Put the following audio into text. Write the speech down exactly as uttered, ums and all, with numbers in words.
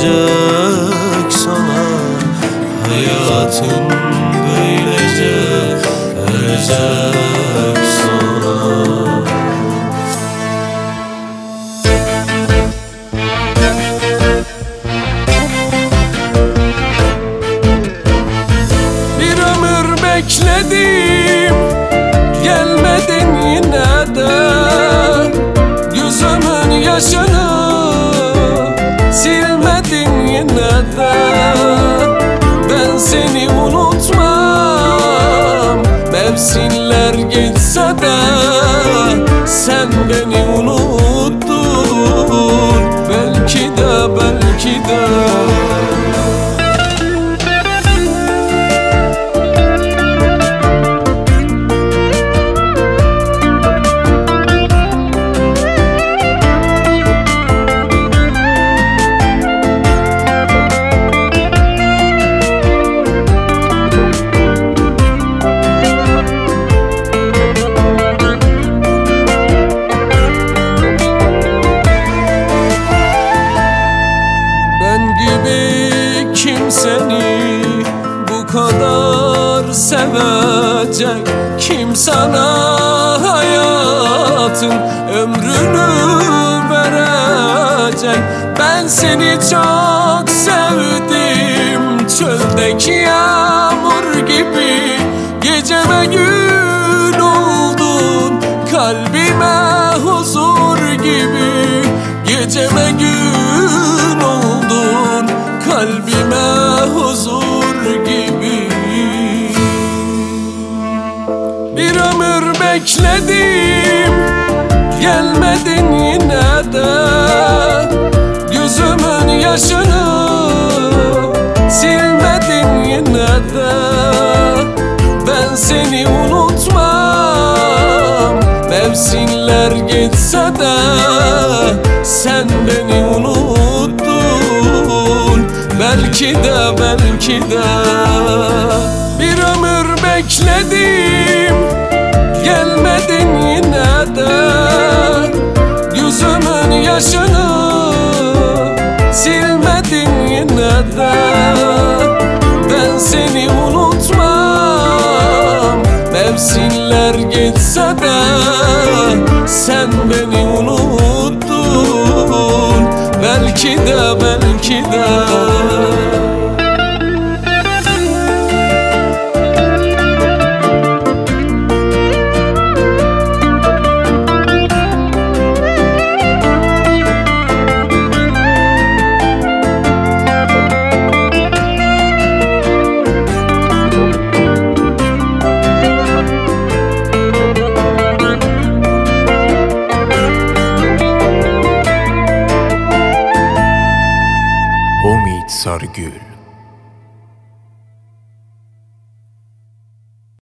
gelecek sana. Hayatın böylece erecek sana. Bir ömür bekledim, gelmedin yine de. Gözümün yaşını silmedin yine de. Ben seni unutmam, mevsimler geçse de. Sen beni unuttun, belki de belki de. Kim seni bu kadar sevecek? Kim sana hayatın ömrünü verecek? Ben seni çok sevdim, çöldeki yağmur gibi. Geceme gün oldun, kalbime huzur gibi. Geceme gün oldun, kalbime huzur gibi. Bir ömür bekledim, gelmedin yine de. Gözümün yaşını silmedin yine de. Ben seni unutmam, mevsimler geçse de. Sen beni unuttun, belki de belki de. Bir ömür bekledim, gelmedin yine de. Gözümün yaşını silmedin yine de. Ben seni unutmam, mevsimler geçse de. Sen beni unuttun, belki de belki de.